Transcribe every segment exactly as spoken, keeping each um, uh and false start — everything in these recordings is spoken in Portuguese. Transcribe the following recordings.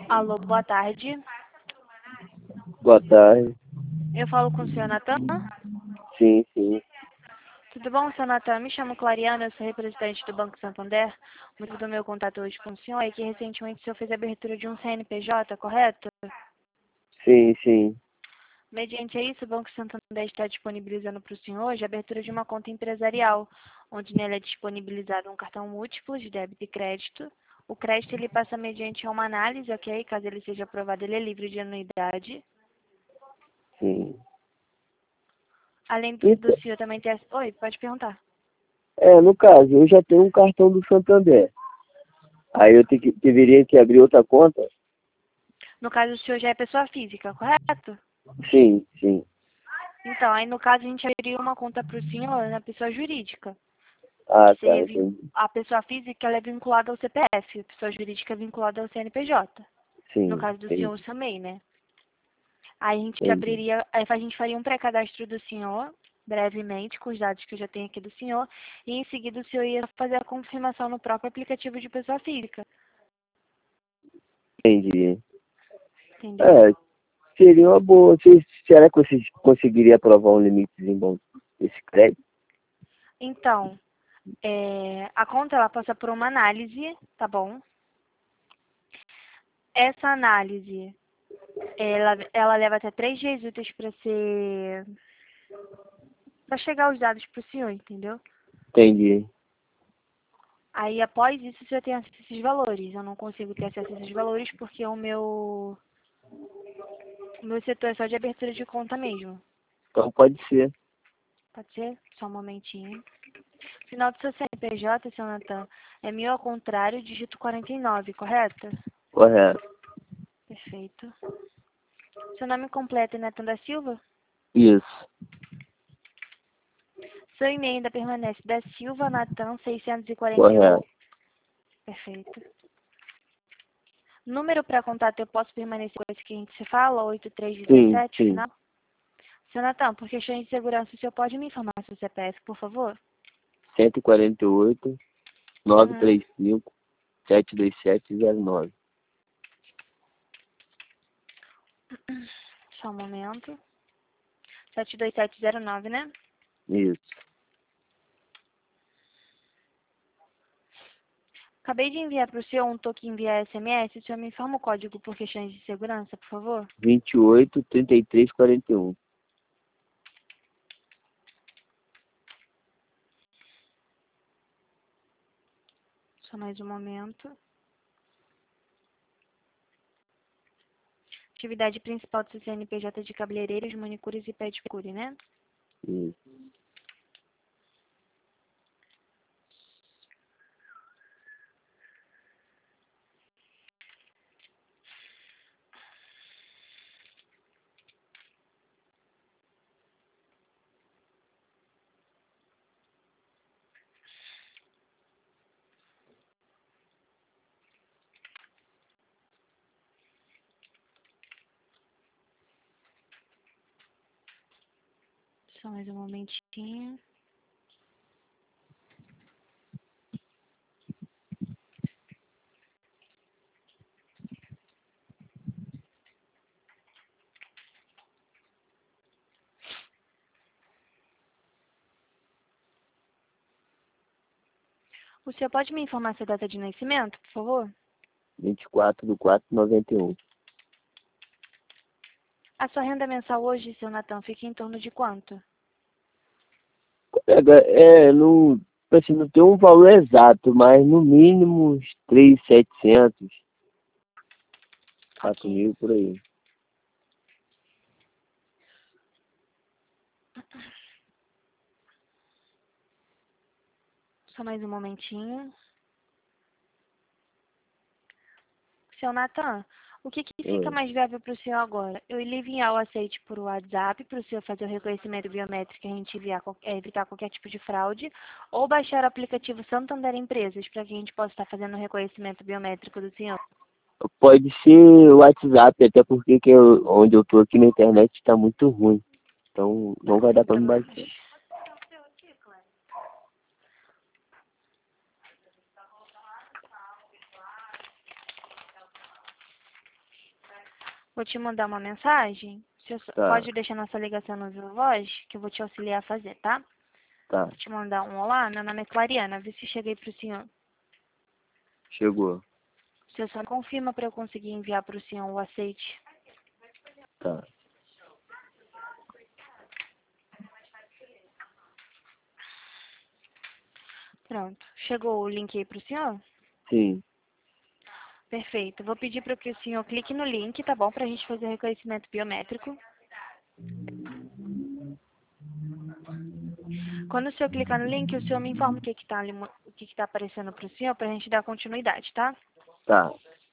Alô, boa tarde. Boa tarde. Eu falo com o senhor Natan. Sim, sim. Tudo bom, senhor Natan? Me chamo Clariana, eu sou representante do Banco Santander. O motivo do meu contato hoje com o senhor é que recentemente o senhor fez a abertura de um C N P J, correto? Sim, sim. Mediante isso, o Banco Santander está disponibilizando para o senhor hoje a abertura de uma conta empresarial, onde nela é disponibilizado um cartão múltiplo de débito e crédito. O crédito ele passa mediante uma análise, ok? Caso ele seja aprovado, ele é livre de anuidade. Sim. Além do, do Então, senhor também ter... Oi, pode perguntar. é, no caso, eu já tenho um cartão do Santander. Aí eu te, deveria que abrir outra conta? No caso, o senhor já é pessoa física, correto? Sim, sim. Então, aí no caso a gente abriria uma conta para o senhor na pessoa jurídica, Ah, que tá, seria vin- entendi. a pessoa física ela é vinculada ao C P F, a pessoa jurídica é vinculada ao C N P J. No Sim, caso do senhor entendi. também, né? Aí a gente Entendi. abriria, aí a gente faria um pré-cadastro do senhor, brevemente, com os dados que eu já tenho aqui do senhor, e em seguida o senhor ia fazer a confirmação no próprio aplicativo de pessoa física, Entendi. entendeu? É, seria uma boa. Você- será que você conseguiria aprovar um limitezinho bom desse crédito? Então, é, a conta ela passa por uma análise, tá bom? Essa análise Ela, ela leva até três dias úteis para ser. Para chegar os dados para o senhor, entendeu? Entendi. Aí após isso você tem acesso a esses valores. Eu não consigo ter acesso a esses valores porque o meu, o meu setor é só de abertura de conta mesmo. Então pode ser. Pode ser? Só um momentinho. Final do seu C N P J, seu Natan, é mil ao contrário, dígito quarenta e nove, correto? Correto. Perfeito. Seu nome completo é Natan da Silva? Isso. Seu e-mail ainda permanece da Silva Natan seiscentos e quarenta e um. Correto. Perfeito. Número para contato eu posso permanecer com esse que a gente se fala, oito três um Sim, sete, sim. final? Seu Natan, por questões de segurança, o senhor pode me informar seu C P F, por favor? cento e quarenta e oito, novecentos e Uhum. trinta e cinco, sete dois sete zero nove. Só um momento. sete dois sete zero nove, né? Isso. Acabei de enviar para o senhor um toque enviar S M S. O senhor me informa o código por questões de segurança, por favor? vinte e oito, trinta e três, quarenta e um. Só mais um momento. Atividade principal do seu C N P J de cabeleireiros, manicures e pedicure, né? Isso. Só mais um momentinho. O senhor pode me informar sua data de nascimento, por favor? vinte e quatro do quatro, noventa e um. A sua renda mensal hoje, seu Natan, fica em torno de quanto? Colega, é, não, assim, não tem um valor exato, mas no mínimo uns três mil e setecentos, quatro Ok. mil por aí. Só mais um momentinho. Seu Natan, o que, que fica Oi. mais viável para o senhor agora? Eu lhe enviar o aceite por WhatsApp para o senhor fazer o reconhecimento biométrico e a gente enviar, qual- é, evitar qualquer tipo de fraude, ou baixar o aplicativo Santander Empresas para que a gente possa estar fazendo o reconhecimento biométrico do senhor? Pode ser o WhatsApp, até porque que eu, onde eu tô aqui na internet está muito ruim. Então não vai dar para me Então, baixar. Vou te mandar uma mensagem. Você só- Tá, pode deixar nossa ligação no Viva Voz, que eu vou te auxiliar a fazer, tá? tá. Vou te mandar um olá. Meu nome é Clariana. Vê se cheguei pro senhor. Chegou. Você só confirma para eu conseguir enviar pro senhor o aceite. Tá. Pronto. Chegou o link aí pro senhor? Sim. Perfeito. Vou pedir para que o senhor clique no link, tá bom? Para a gente fazer o reconhecimento biométrico. Quando o senhor clicar no link, o senhor me informa o que está o que está aparecendo para o senhor, para a gente dar continuidade, tá? Tá.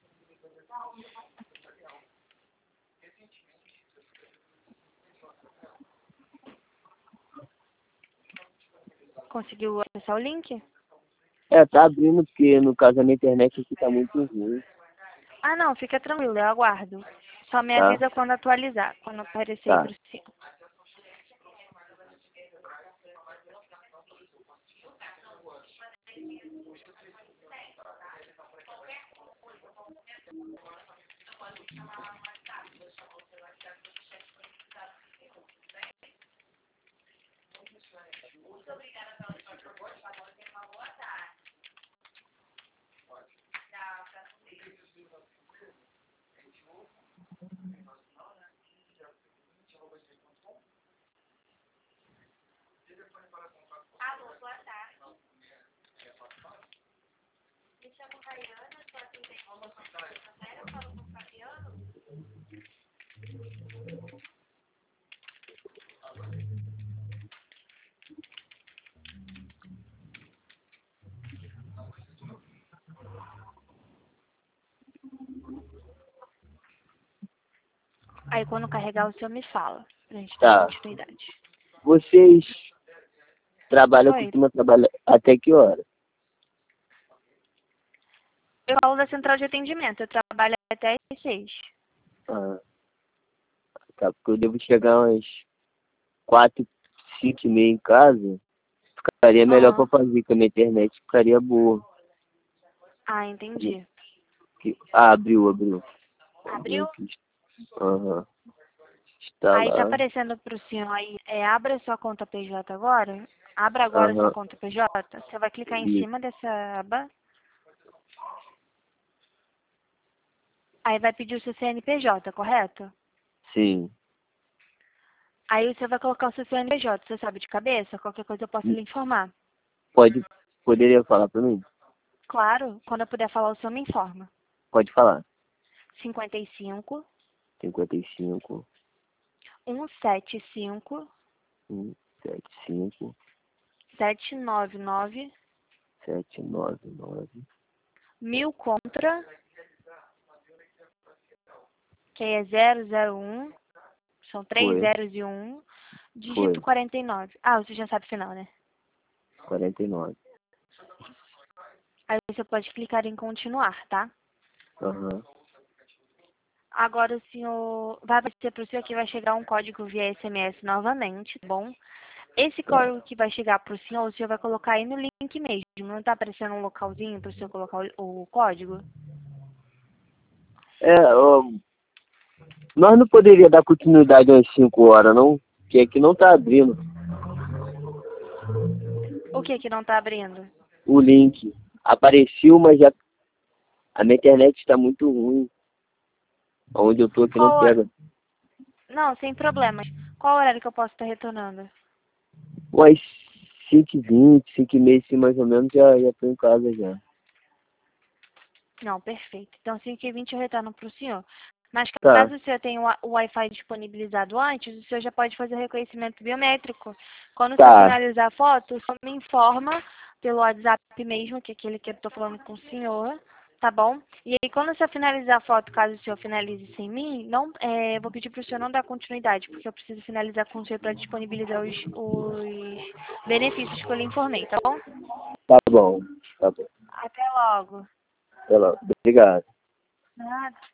Conseguiu acessar o link? É, tá abrindo porque no caso a minha internet aqui tá muito ruim, Ah, não, fica tranquilo, eu aguardo. Só me tá? avisa quando atualizar, quando aparecer aí Tá. para o senhor. Aí quando carregar, o senhor me fala, pra gente dar Tá. continuidade. Vocês trabalham, Oi, costumam trabalhar até que hora? eu falo da central de atendimento, eu trabalho até às seis. Ah, tá, porque eu devo chegar umas quatro, cinco e meia em casa. Ficaria melhor pra Aham. fazer, que a minha internet ficaria boa. Ah, entendi. Que- Ah, abriu, abriu. Abriu Abriu? aqui. Aham. Está Aí tá lá. aparecendo pro senhor aí, é, abra sua conta P J agora. Abra agora sua Aham. conta P J. Você vai clicar em Isso. cima dessa aba. Aí vai pedir o seu C N P J, correto? Sim. Aí você vai colocar o seu C N P J. Você sabe de cabeça? Qualquer coisa eu posso lhe informar. Pode, poderia falar pra mim? Claro, quando eu puder falar, o senhor me informa. Pode falar. cinquenta e cinco, cinquenta e cinco, cento e setenta e cinco, um, sete cinco, setecentos e noventa e nove, sete nove nove, mil contra, que é zero zero um, são três foi, zeros e um, dígito foi, quarenta e nove. Ah, você já sabe o final, né? quarenta e nove. Aí você pode clicar em continuar, tá? Aham. Agora o senhor vai aparecer para o senhor que vai chegar um código via S M S novamente, tá bom? Esse Tá. código que vai chegar para o senhor, o senhor vai colocar aí no link mesmo. Não tá aparecendo um localzinho para o senhor colocar o, o código? É, ó, nós não poderia dar continuidade às cinco horas, não? Que aqui não tá abrindo O que que não tá abrindo? o link. Apareceu, mas já a minha internet está muito ruim. Onde eu tô aqui não Qual hora? pega. Não, sem problemas. Qual horário que eu posso estar retornando? Umas cinco e vinte, cinco e meia, assim, mais ou menos, já, já tô em casa já. Não, perfeito. Então, cinco e vinte eu retorno para o senhor. Mas Tá, caso o senhor tenha o Wi- o Wi-Fi disponibilizado antes, o senhor já pode fazer o reconhecimento biométrico. Quando o senhor tá, finalizar a foto, o senhor me informa pelo WhatsApp mesmo, que é aquele que eu estou falando com o senhor, tá bom? E aí, quando o senhor finalizar a foto, caso o senhor finalize sem mim, não, é, eu vou pedir para o senhor não dar continuidade, porque eu preciso finalizar com o senhor para disponibilizar os, os benefícios que eu lhe informei, tá bom? tá bom, tá bom. Até logo. Até logo. Obrigado. Nada.